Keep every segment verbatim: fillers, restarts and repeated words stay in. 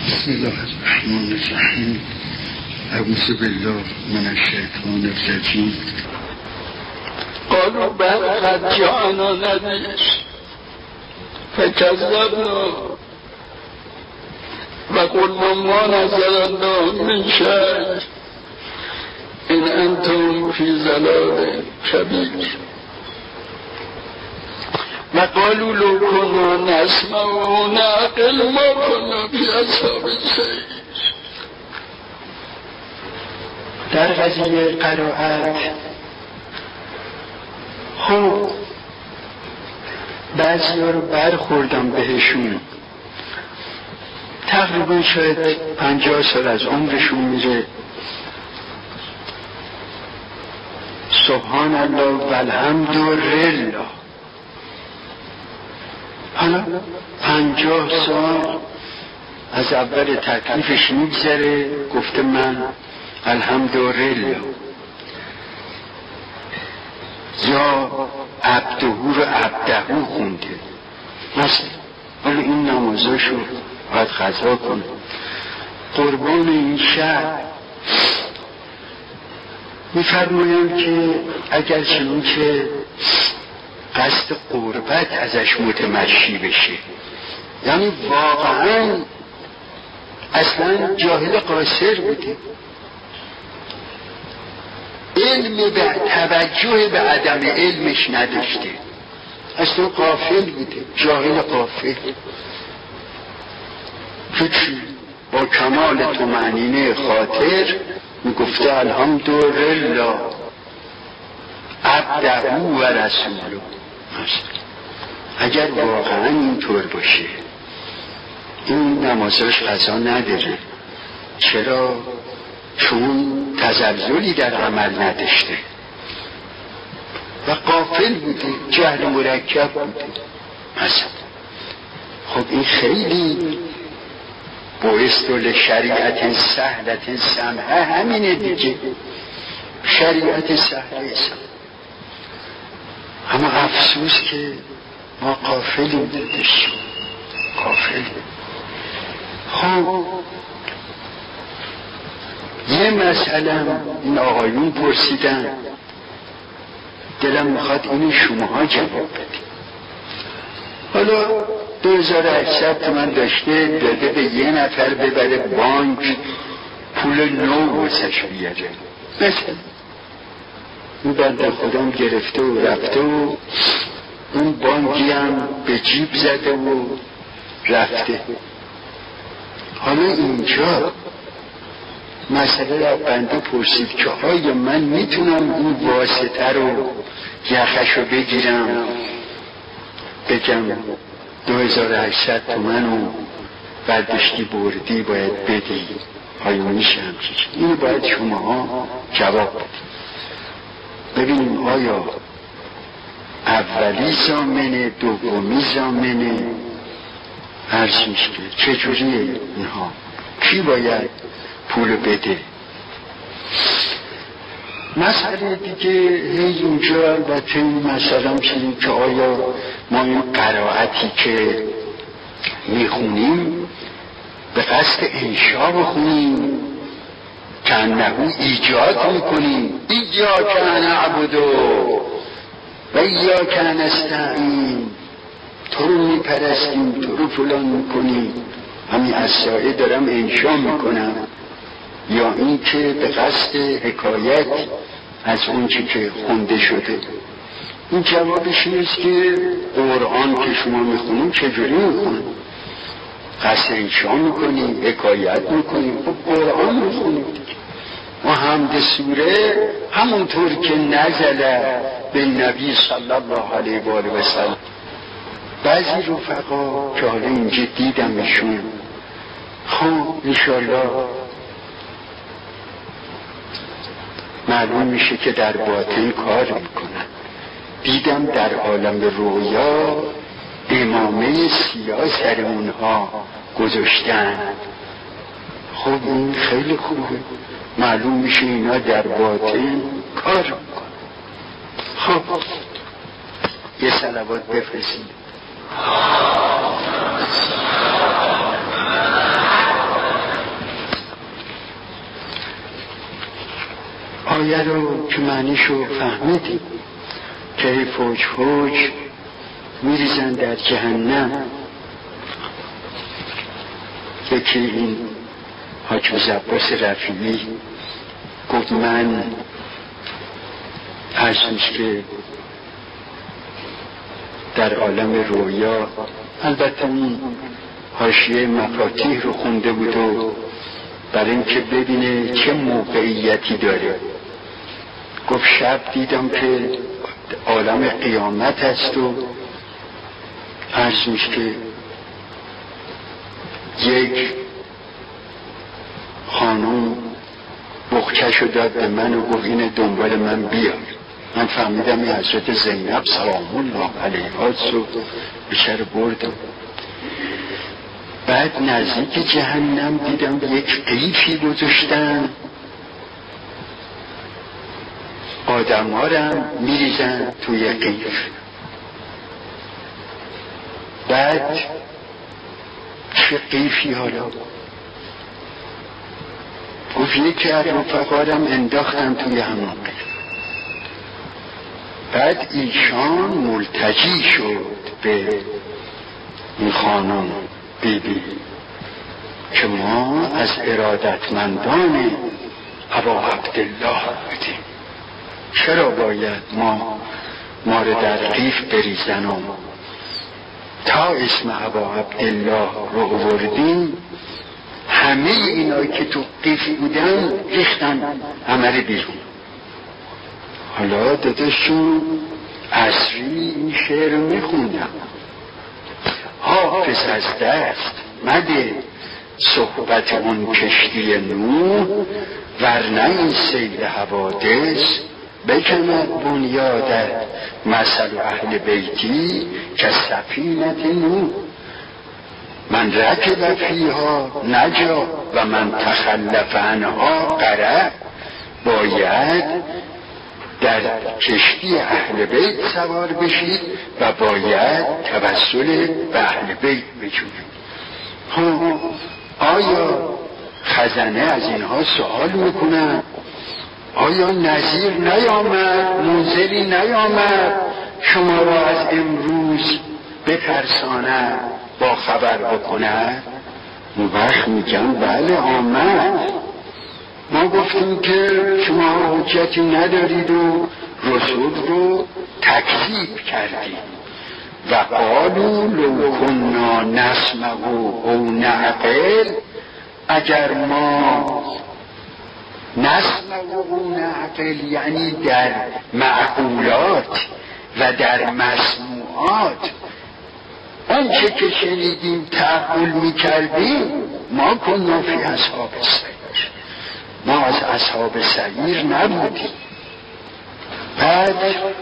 بسم الله الرحمن الرحیم. اعوذ بالله من الشیطان الرجیم. قالوا بل قد جاءنا نذير فكذبنا وقلنا ما نزل الله من شيء إن أنتم في ضلال كبير وقالوا لو كنا نسمع ونعقل ما كنا في أصحاب السعير. در قضیه قرائت خب بعضی ها رو برخوردم بهشون، تقریبا شاید پنجاه سال از عمرشون میره، سبحان الله و الحمد لله. حالا پنجاه سال از اول تکلیفش میگذره، گفته من الحمدلله، یا عبدهو رو عبدهو خونده مثلا. حالا این نمازاشو باید قضا کنه. قربان این شهر میفرمایم که اگر چنین که قصد قربت ازش متمشی بشه، یعنی واقعا اصلا جاهل قاصر بوده، علم به توجه به عدم علمش نداشته، اصلا غافل بوده، جاهل غافل که چی؟ با کمال طمأنینه خاطر میگفته الحمدلله عبده و رسوله. اگر واقعا اینطور باشه این نمازش قضا نداره. چرا؟ چون تزلزلی در عمل نداشته و غافل بوده، جهل مرکب بوده مثلا. خب این خیلی باعث لشریعت سهلت سمحه همینه دیگه، شریعت سهله سمحه. اما افسوس که ما غافلیم دادش، غافلیم. خب یه مسئله این آقایون پرسیدن، دلم میخواد اینی شماها جواب بدید. حالا دو هزار و هشتصد تومن داشته، داده به یه نفر ببره بانک پول نو واسش بیاره مثلا. این بنده خودم گرفته و رفته و اون بانکی هم به جیب زده و رفته. حالا اینجا مسئله را بنده پرسید که آیا من میتونم این واسطه رو یخشو بگیرم بگم دو هزار و هشتصد تومن رو برداشتی بردی باید بدی؟ آیا میشه همچین؟ اینو باید شماها جواب بدید. ببینیم آیا اولی زامنه دومی زامنه؟ عرض میشه چجوریه اینها؟ کی باید پول بده؟ مسئله دیگه هی اونجا البته این مسئله هم شدیم که آیا ما این قرائتی که میخونیم به قصد انشا بخونیم که انهو ایجاد میکنیم، ایاک نعبدو و ایاک نستعین، تو رو میپرستیم تو رو فلان میکنیم، همین از سایه دارم انشا میکنم، یا این که به قصد حکایت از اون چی که خونده شده؟ این جوابش نیست که قرآن که شما میخونیم چجوری میخونیم؟ قصد انشا میکنیم، حکایت میکنیم، خب قرآن میخونیم دیگه. و حمد سوره همونطور که نزله به نبی صلی الله علیه و آله و سلم. بعضی رفقا که حالا اینجا دیدمشون، خب انشالله معلوم میشه که در باطن کار میکنن. دیدم در عالم رویا امامه سیاه سر اونها گذاشتن. خب این خیلی خوبه، معلوم میشه اینا در باطن کار میکنن. خب یه صلوات بفرستید. آیه رو که معنیشو فهمیدیم که فوج فوج میریزن در جهنم. یکی این حاج عباس رفیعی گفت من عرضش که در عالم رویا، البته اون حاشیه مفاتیح رو خونده بود و برای اینکه ببینه چه موقعیتی داره، گفت شب دیدم که عالم قیامت است و عرض میشه که یک خانوم بخچه‌شو داد به من و گفت اینه دنبال من بیار. من فهمیدم این حضرت زینب سلام الله علیها رو بشر بردم. بعد نزدیک جهنم دیدم یک قیفی گذاشتن، آدم ها رم میریزن توی قیف. بعد چه قیفی حالا؟ گفت یکی از رفقارم انداختن توی همون قیف. بعد ایشان ملتجی شد به این خانم بیبی که ما از ارادتمندان ابا عبدالله بودیم، چرا باید ما ما رو در قیف بریزن و تا اسم ابا عبدالله رو آوردیم همه اینایی که تو قیف بودن ریختن همه رو بیرون. حالا داداشون عصری این شعر رو میخوندم: حافظ از دست مده صحبت اون کشتی نوح، ورنه این سیل حوادث بکند بنیادت مثل اهل بیتی که سفینت نوح. من رکب فیها نجا و من تخلف عنها غرق. باید در کشتی اهل بیت سوار بشید و باید توسل به اهل بیت بجوید. ها آیا خزنه از اینها سوال میکنن؟ آیا نذیر نیامد، منذری نیامد شما را از امروز بترساند، با خبر بکند؟ اون وقت میگن بله آمد. ما گفتیم که شما حجتی ندارید و رسول رو تکذیب کردید. و قالوا لو کنا نسمع او نعقل، اگر ما نسمع او نعقل یعنی در معقولات و در مسموعات آنچه که شنیدیم تعقل میکردیم، ما کنا فی اصحاب السعیر، ما از اصحاب سعیر نبودیم. بعد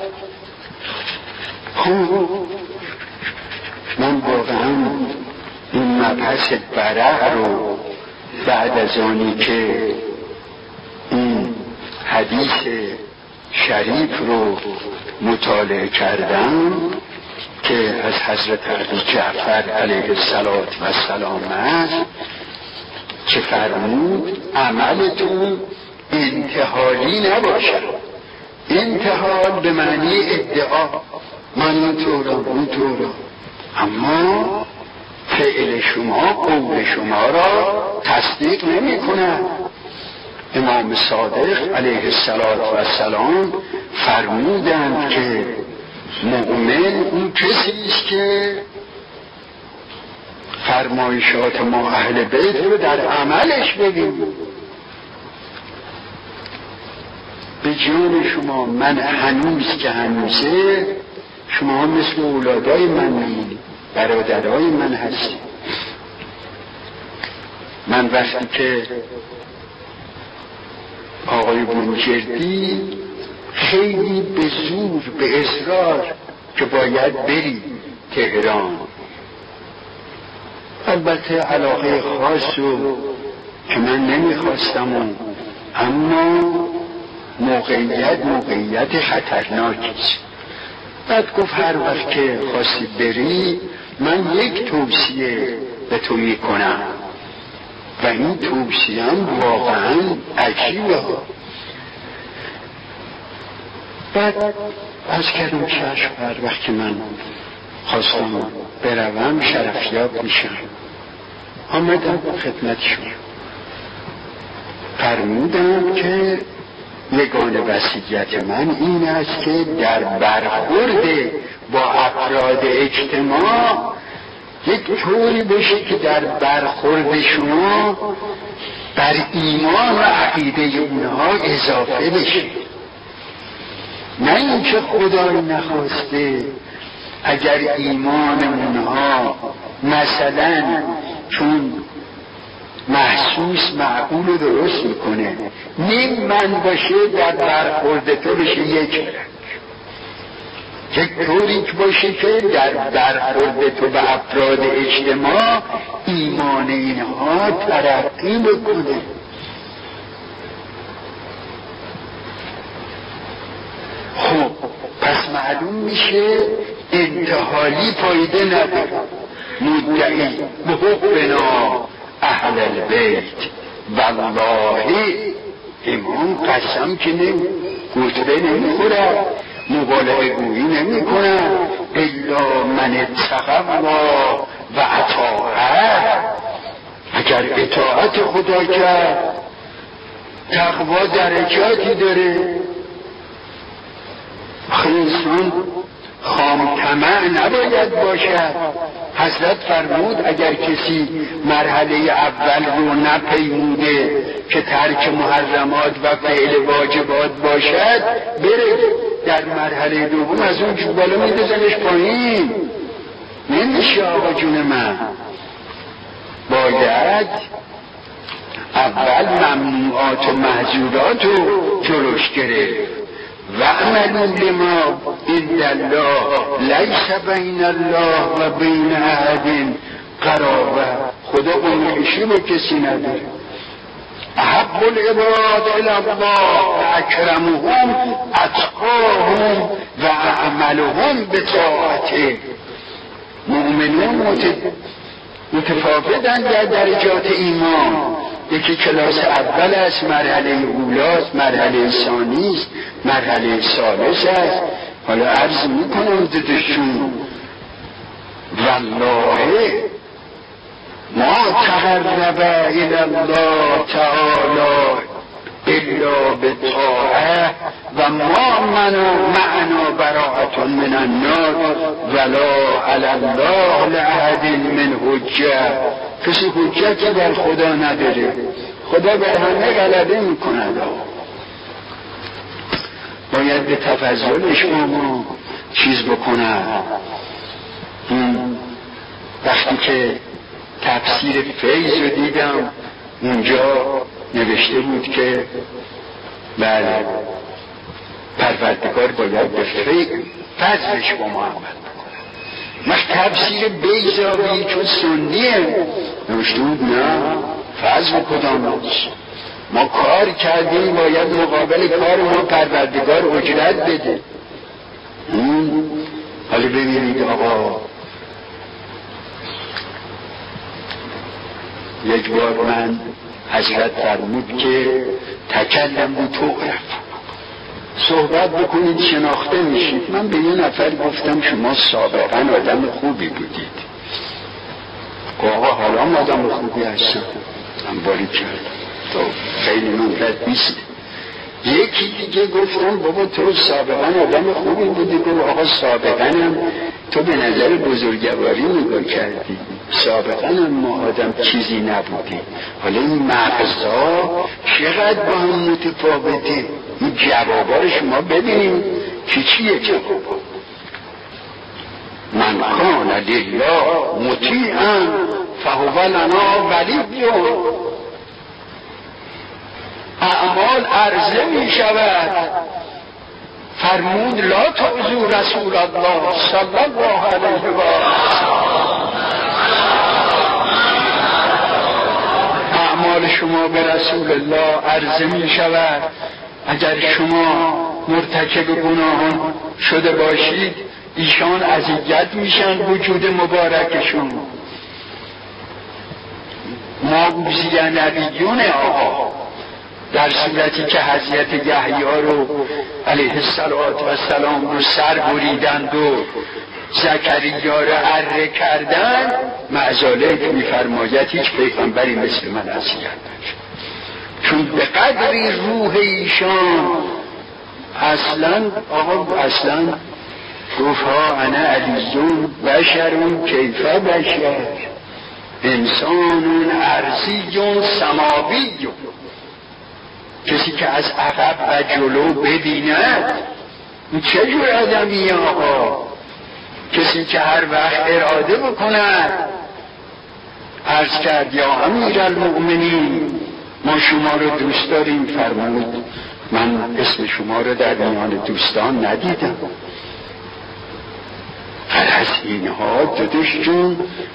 خوب من واقعا این مبحث برع رو بعد از آنی که این حدیث شریف رو مطالعه کردم که از حضرت ابی جعفر علیه السلام است که فرمود عملتون انتحالی نباشد. انتحال به معنی ادعا، من اینطورم اونطورم، اما فعل شما قول شما را تصدیق نمی کند. امام صادق علیه السلام فرمودند که مؤمن اون کسی است که فرمایشات ما اهل بیت رو در عملش ببینیم. به جان شما من هنوز که هنوزه شما مثل اولادای من میمونید، برادرای من هستید. من وقتی که آقای بروجردی خیلی به زور به اصرار که باید بری تهران، البته علاقه خاص رو که من نمیخواستم و اما موقعیت موقعیت خطرناکیست. بعد گفت هر وقت که خواستی بری من یک توصیه به تو میکنم و این توصیه هم واقعا عجیبه. بعد از کردم چشم، هر وقت که من خواستم بروم شرفیاب میشم. آمدم خدمتشون، فرمودم که یگانه وصیت من این است که در برخورد با افراد اجتماع یک طوری بشه که در برخورد شما بر ایمان و عقیده اونها اضافه بشه، نه اینکه خدای نخواسته اگر ایمان اونها مثلا چون محسوس معقول و درست میکنه نیم من باشه در برخورد تو بشه یک رنگ، یک طوری باشه که در برخورد تو به افراد اجتماع ایمان اینها ترقی بکنه. خب پس معلوم میشه انتحالی فایده نداره. مدعی به حبنا اهل البیت والله، امام قسم که نمی گوتبه نمیخوره، مبالغه گویی نمی کنه، الا من اتقی الله و اطاعه. اگر اطاعت خدا کرد، تقوا درجاتی داره. انسان خام طمع نباید باشد. حضرت فرمود اگر کسی مرحله اول رو نپیموده که ترک محرمات و فعل واجبات باشد، بره در مرحله دوم از اون بالا میدازنش پایین. نمیشه آقا جون من، باید اول ممنوعات و محظورات رو جلوش گرفت. و عملوا لما عند الله لیس بین الله و بین احد قرابه. خدا قنوشی به کسی نداره. احب العباد الی الله و اکرمهم اتقاهم و اعملهم بطاعته. مؤمنون متفاوتن در درجات ایمان. یکی کلاس اول است، مرحله اولاست، مرحله ثانی است، مرحله ثالث است. حالا عرض میکنم ددشون والله ما تقرب الی الله تعالی الا بطاعه و ما منو معنا براءة من النار ولا علی الله لأحد من حجه. کسی حجتی در خدا نداره، خدا به همه غلبه میکند. باید به تفضل شما چیز بکنم. وقتی که تفسیر فیض رو دیدم اونجا نوشته بود که بله پروردگار باید به فضلش با ما عمل بکنه. مش تفسیر بیضاوی چون سنیه نوشته بود نه فضل کدام است، ما کار کردیم باید مقابل کار ما پروردگار اجرت بده. حالا ببینید آقا، یک بار من حضرت فرمود که تکلم بود تعرف، صحبت بکنید شناخته میشید. من به یه نفر گفتم شما سابقا آدم خوبی بودید. آقا حالا من آدم خوبی هستم، من باری کردم تو خیلی مدت نیست. یکی دیگه گفتم بابا تو سابقا آدم خوبی بودی. گفت آقا سابقا هم تو به نظر بزرگواری نگاه کردی، سابقا هم ما آدم چیزی نبودی. حالا این مغزها چقدر با هم متفاوته. این جوابا رو شما ببینیم که چیه جوابا. من کان لله مطیعا فهو لنا ولی. اعمال عرضه می شود. فرمود لا تعذوا رسول الله صلی الله علیه و اعمال شما به رسول الله عرضه می شود. اگر شما مرتکب گناهان شده باشید ایشان اذیت میشن وجود مبارکشون. ما اوزی نبیون آقا در صورتی که حضرت یحیی رو علیه السلام رو سر بریدند و زکریا رو اره کردند، معذالک میفرماید هیچ پیغمبری مثل من اذیت نشد، چون به قدری روح ایشان اصلا آقا اصلا گفت ها انا علیون بشرون کیف بشر انسانون ارضیون سماویون. کسی که از عقب و جلو ببیند این چه جور آدمیه آقا؟ کسی که هر وقت اراده بکند عرض کرد یا امیرالمؤمنین ما شما رو دوست داریم، فرمود من اسم شما رو در میان دوستان ندیدم. هر از اینها دادش جون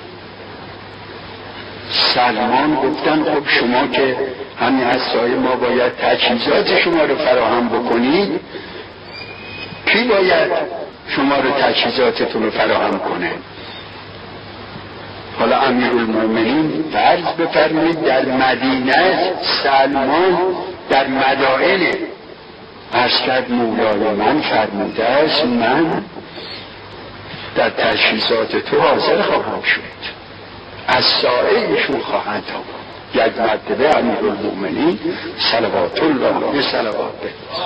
سلمان گفتن خب شما که همین از سایه ما باید تجهیزات شما رو فراهم بکنید، کی باید شما رو تجهیزاتتون رو فراهم کنه؟ حالا امیرالمؤمنین فرض بفرمایید در مدینه سلمان در مدائن عرض کرد مولای من فرموده است من در تجهیزات تو حاضر خواهم شد، از سایه‌شون خواهند آمد. یک مرتبه امیرالمؤمنین صلوات الله علیه صلوات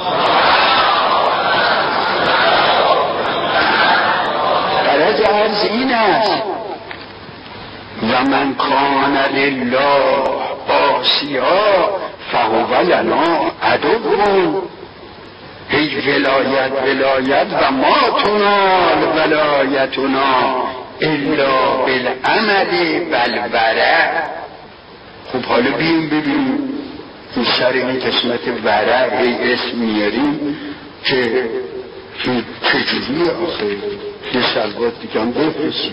غرض عرض این است و من کان لله عاصیا فهو لنا عدو. هی ولایت ولایت و ما تنال ولایتنا الا بالعمل والورع. خب حالا بیم ببینیم این سر این قسمت ورع هی اسم میاریم که چجوری آخه یه سلوات دیگه هم بفرستیم.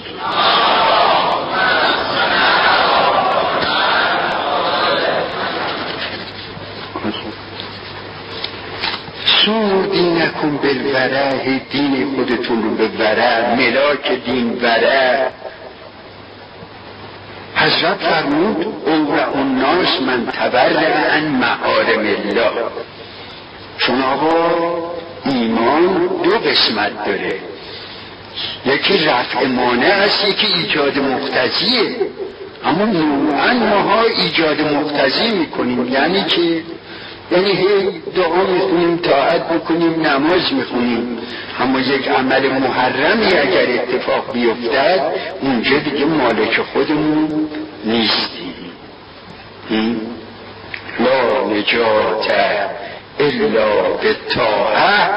سور دینکم بالورع، دین خودتون رو به ورع، ملاک دین ورع. حضرت فرمود اورع الناس من تبرع عن محارم الله. چون آقا ایمان دو قسمت داره، یکی رفع مانع است، یکی ایجاد مقتضیه. اما نوعا ماها ایجاد مقتضی میکنیم، یعنی که یعنی هی دعا میخونیم، طاعت بکنیم، نماز میخونیم، اما یک عمل محرمی اگر اتفاق بیفتد اونجا دیگه مالک خودمون نیستیم. لا نجات الا بالطاعه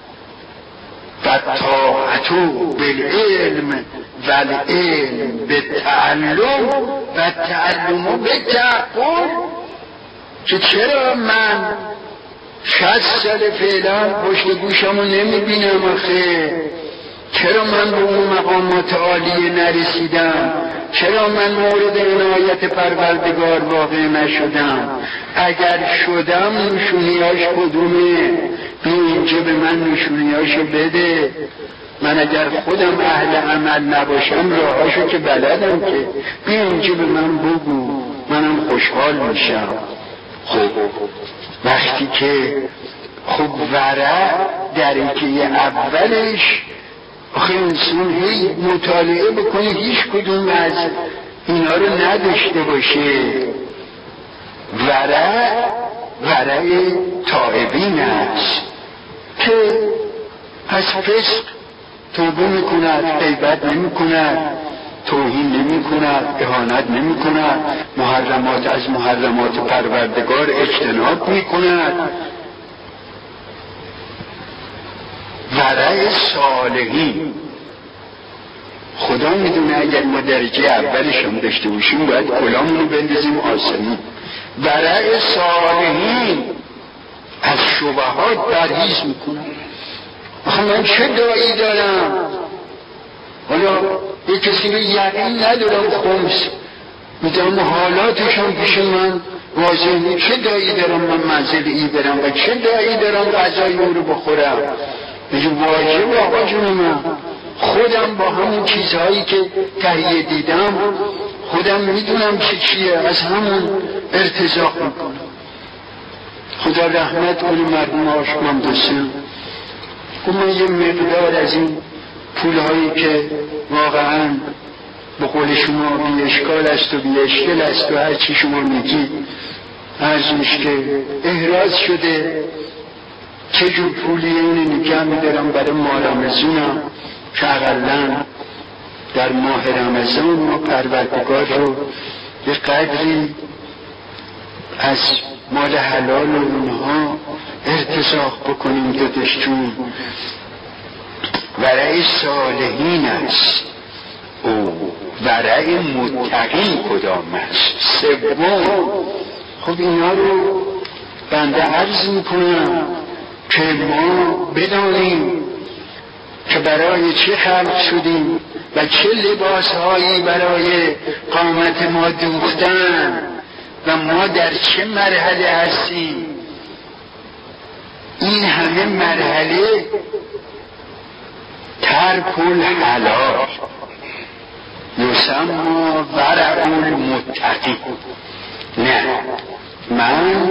والطاعة بالعلم والعلم بالتعلم والتعلم بالتعقل. که چرا من شصت سال فعلا پشت گوشمو نمیبینم آخه؟ چرا من به اون مقامات عالیه نرسیدم؟ چرا من مورد عنایت پروردگار واقع نشدم؟ اگر شدم نشونیاش کدومه؟ بی اینجا به من نشونیاشو بده. من اگر خودم اهل عمل نباشم راهاشو که بلدم که بی اینجا به من بگو، منم خوشحال میشم. خب وقتی که خب ورع در اینکه اولش آخه انسان هی مطالعه بکنه هیچ کدوم از اینا رو نداشته باشه. ورع ورع تائبین است که از فسق توبه میکند، غیبت نمیکند، توهین نمی کند، اهانت نمی کند، محرمات از محرمات پروردگار اجتناب می کند. ورع صالحین خدا میدونه اگر ما درجه اولش هم داشته باشیم باید کلامونو بندازیم آسمون. ورع صالحین از شبهات پرهیز میکنن. آخه من چه دایی دارم؟ حالا یه کسی رو یقین ندارم خمس میدونم حالاتش هم پیش من واضح نیست، چه دایی دارم من منزل ای برم و چه دایی دارم غذای اون رو بخورم؟ میگه واجب آقا جون من خودم با همون چیزهایی که تهیه دیدم خودم میدونم چه چیه، از همون ارتزاق میکنم. خدا رحمت کنه مرحوم آشمان دوستان. و من یه مقدار از این پولهایی که واقعا به قول شما بی اشکال است و بی اشکال است و هر چی شما میگید عرض میشه که احراز شده چه جور پولی اینو نگه میدارم برای ماه رمضان که اقلا در ماه رمضان ما پروردگار رو یه قدری از مال حلال و اونها ارتزاق بکنیم دادشتون. ورع صالحین است او ورع متقین کدام است؟ سوم. خب اینا رو بنده عرض میکنم که ما بدانیم که برای چه خلق شدیم و چه لباسهایی برای قامت ما دوختن و ما در چه مرحله هستیم. این همه مرحله ترک الحلال یسمى ورع المتقی. نه، من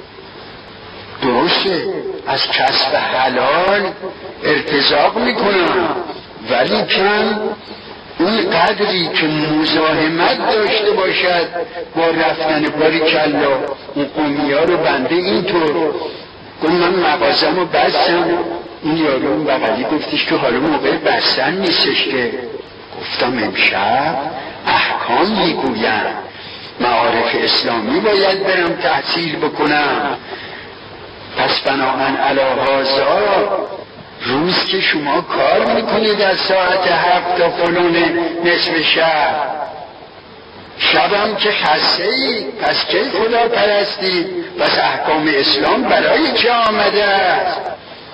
درسته از کسب حلال ارتزاق میکنم، ولی کن اون قدری که مزاحمت داشته باشد با رفتن باری کلا اون قومی ها رو بنده اینطور گفت من مغازم رو بستم. این یارو اون بغلی گفتش که حالا موقع بستن نیستش که. گفتم امشب احکام میگویم، معارف اسلامی باید برم تحصیل بکنم. پس بناهن علی هذا روز که شما کار میکنید از ساعت هفت تا فلان نصف شب، شبم که خسته ای، پس کی خدا پرستی؟ پس احکام اسلام برای چه آمده است؟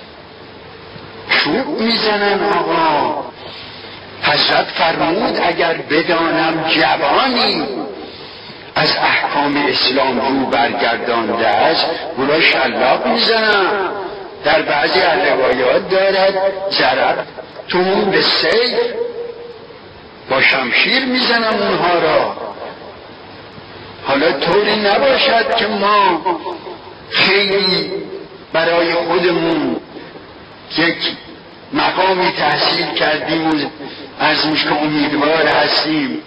چوب میزنن آقا. حضرت فرمود اگر بدانم جوانی از احکام اسلام رو برگردانده است اولا شلاق میزنم. در بعضی روایات دارد ضرب تومون به سیف، با شمشیر میزنم اونها را. حالا طوری نباشد که ما خیلی برای خودمون یک مقامی تحصیل کردیم و از که امیدوار هستیم.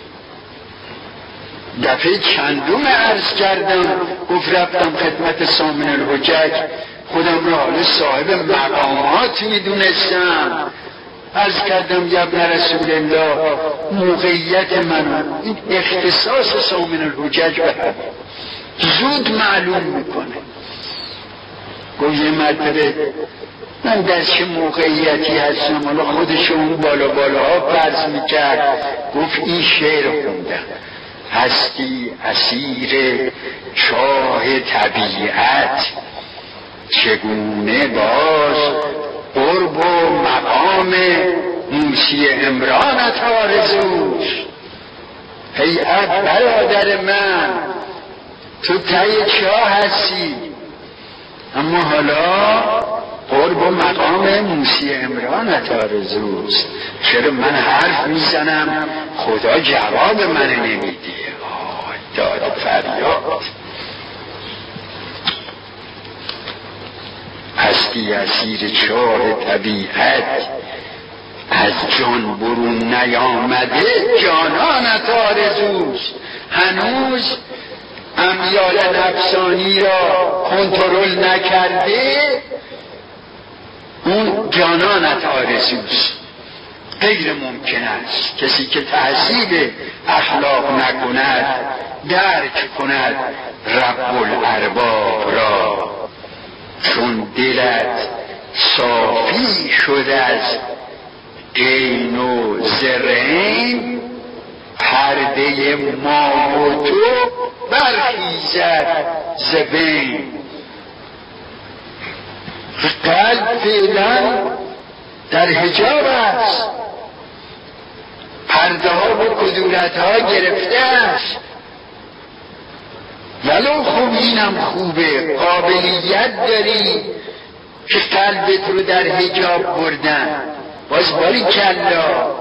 دفعه چندم عرض کردم، گفت رفتم خدمت سامن الحجج، خودم را حال صاحب مقامات میدونستم. عرض کردم یا ابن رسول الله موقعیت من این اختصاص سامن الحجج به زود معلوم میکنه. گفت یه مرتبه من در چه موقعیتی هستم، حالا خودشون بالا بالا ها فرض میکرد. گفت این شعر خوندم: هستی اسیر چاه طبیعت، چگونه باز قرب و مقام موسی عمرانت آرزوست. هیئت برادر من تو ته چاه هستی، اما حالا قرب و مقام موسی عمرانت آرزوست. چرا من حرف میزنم خدا جواب من نمیده؟ داد فریاد. هستی اسیر چاه طبیعت، از جان برون نیامده جانانت آرزوست. هنوز امیال نفسانی را کنترل نکرده، اون جانانت آرزوست. غیر ممکن است کسی که تهذیب اخلاق نکند درک کند رب الارباب را. چون دلت صافی شد از عین و زرین، پرده ما و تو برخیزد ز بین. قلب فعلا در حجاب است، پرده ها و کدورت ها گرفته است. ولو خوب اینم خوبه، قابلیت داری که قلبت رو در حجاب بردن. باز باری کلا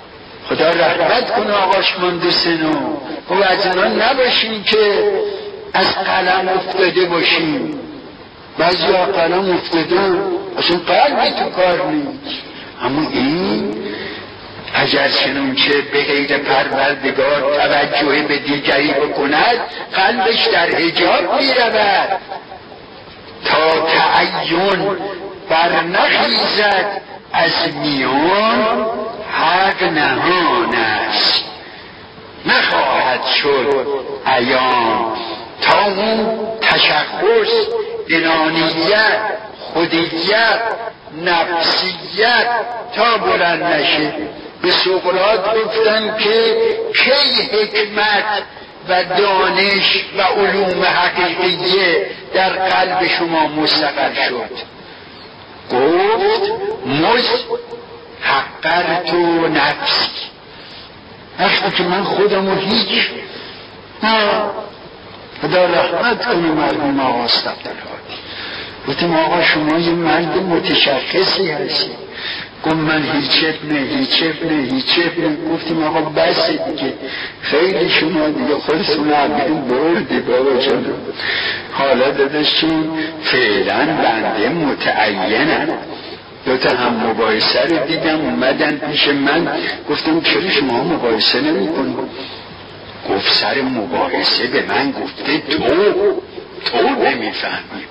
خدا رحمت کنه آقاش مندوسنو. خب از اینا نباشین که از قلم افتاده باشیم. بعضی ها قلم افتادن اصلا قلبی تو کار نیست. اما این اگر چنانچه به غیر پروردگار توجه به دیگری بکند قلبش در حجاب میرود تا تعین برنخیزد از میان حق نهان است نخواهد شد عیان تا اون تشخص انانیت خودیت نفسیت تا بلند نشه. به سقراط گفتن که کی حکمت و دانش و علوم حقیقیه در قلب شما مستقر شد؟ گفت مز حقرت و نفسی، وقتی که من خودم و هیچ نه خدا رحمت کنه مرحوم آقا عبدالهادی. گفتیم آقا شما یه مرد متشخصی هستی. گفت من هیچ ابنه هیچ ابنه هیچ ابنه. گفتیم آقا بس دیگه، خیلی شما دیگه خودتون عبیدون بردی بابا جانم. حالا داداش چون فعلا بنده متعینم. دوتا هم مباحثه رو دیدم اومدن پیش من، گفتم چرا شما مباحثه نمی کنید؟ گفت سر مباحثه به من گفته تو تو نمیفهمی.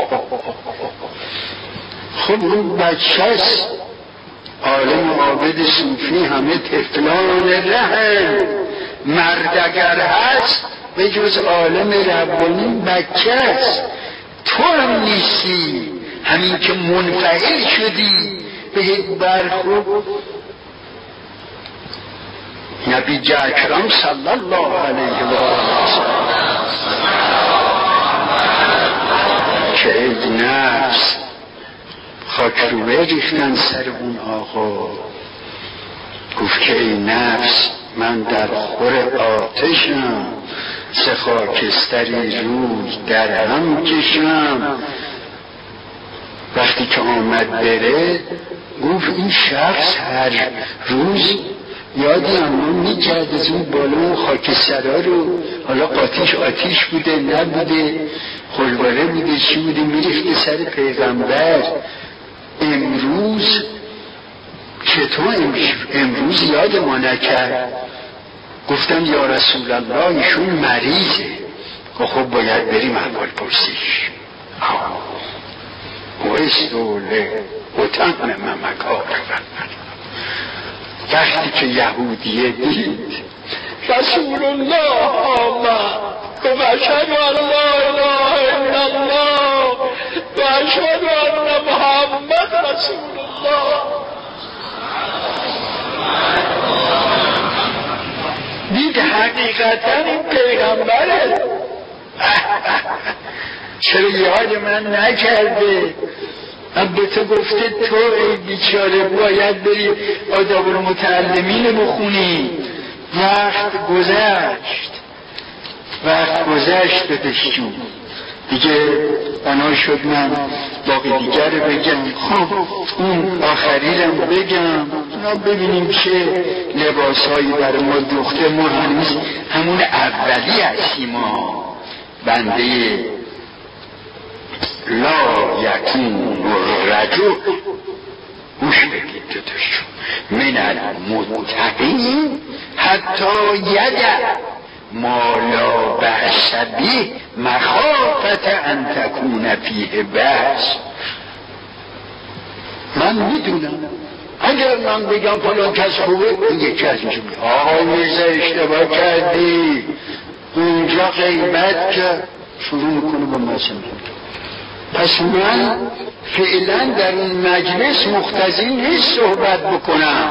خب اون بچه است عالم عابد صوفی همه طفلان رهن، مرد اگر هست به جز عالم ربانی بچه است. تو هم نیستی، همین که منفعل شدی به یک برخورد نبی اکرم صلی الله علیه و آله که ای نفس خاک رو ریختن سر اون آقا. گفت که ای نفس من در خور آتشم، سه خاکستری روز در هم کشم. وقتی که آمد بره گفت این شخص هر روز یادی اما میکرد از اون بالا خاکسترها رو، حالا قاتیش آتیش بوده نبوده خلواره بوده چی بوده، میریخته سر پیغمبر. امروز چطور امروز یاد ما نکرد؟ گفتم یا رسول الله ایشون مریضه. خب باید بریم احوال پرسیش. ویستوله و تنم مکار. وقتی که یهودیه دید رسول الله آمد و اشهد ان لا اله الا الله و اشهد ان محمد رسول الله، دید حقیقتا این پیغمبره. چرا یاد من نکرده؟ من به تو گفته تو ای بیچاره باید بری آداب المتعلمین بخونی. وقت گذشت وقت گذشت دادشون دیگه. بنا شد من باقی دیگر رو بگم. خب اون آخری رو بگم اونا ببینیم چه لباس هایی برای ما دوخته. ما هنوز همون اولی هستیم. ما بنده لا یکون رجل گوش بگید دادشون من المتقین حتی یدع ما لا بأس به مخافت ان تکون فیه بأس. من میدونم اگر من بگم فلان کس خوبه اون یکی از اینجا میگه آقای میرزا اشتباه کردی اونجا غیبت کرد، شروع میکنه با مثلا. پس من فعلا در اون مجلس مقتضی نیست صحبت بکنم.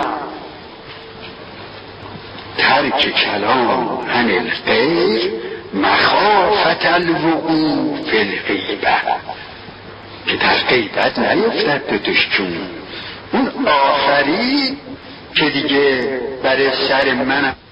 ترک کلام عن الغیر مخافت الوقوع فی الغیبه، که در غیبت نیفتد دادش جون. اون آخری که دیگه برای سر منم